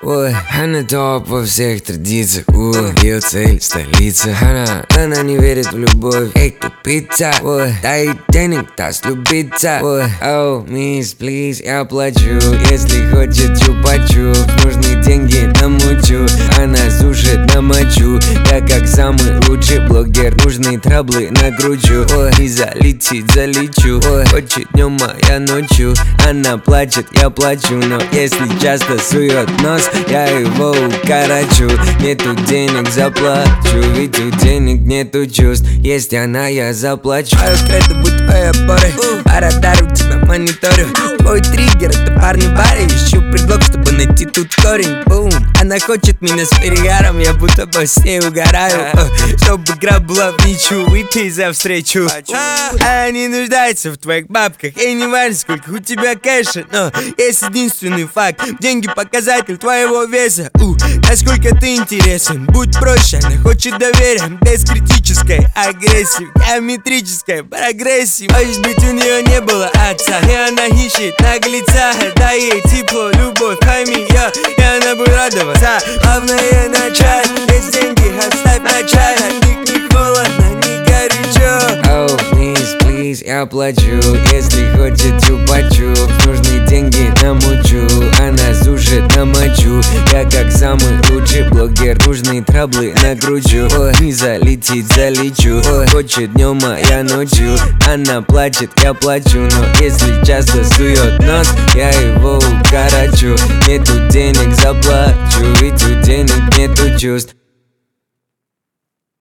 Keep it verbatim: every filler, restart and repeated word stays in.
Ой, она топ во всех традициях. Ой, ее цель столица. Она, она не верит в любовь. Эй, тупица. Ой, дай денег, даст любиться. Ой, оу, мисс, плиз, я плачу. Если хочет чупа-чуп, нужны деньги намучу. Она сушит на мочу. Я как самый лучший блогер, нужные траблы накручу. Ой, и залетит, залечу. Ой, хочет днем, а я ночью. Она плачет, я плачу. Но если часто сует нос, я его укорочу. Нету денег, заплачу. Ведь у денег нету чувств. Есть она, я заплачу. Мое кредо будет твоей опорой. По радару тебя мониторю. Мой триггер, это парни в баре. Ищу предлог, чтобы найти тут корень. Бум. Она хочет меня с перегаром. Я будто бы с ней угораю. Чтобы игра была в ничью. Выпей за встречу. Она не нуждается в твоих бабках. И не важно, сколько у тебя кэша. Но есть единственный факт. Деньги показатель твоего веса. У, насколько ты интересен. Будь проще, она хочет доверия. Без критической агрессии. Геометрической прогрессии. Может быть, у нее не было отца. И она ищет наглеца. Дай ей тепло, любовь, пойми ее. И она будет радоваться. Главное начать. Есть деньги, оставь начать. От них не холодно, не горячо. Оу, мисс, плиз, я плачу. Если хочет чупа-чуп, нужны деньги намучу. Она сушит на мочу. Я как самый лучший блогер, нужные траблы накручу. Ой, не залетит, залечу. Ой, хочет днем, а я ночью. Она плачет, я плачу. Но если часто сует нос, я его укорочу. Нету денег, заплачу. Ведь у денег нету чувств.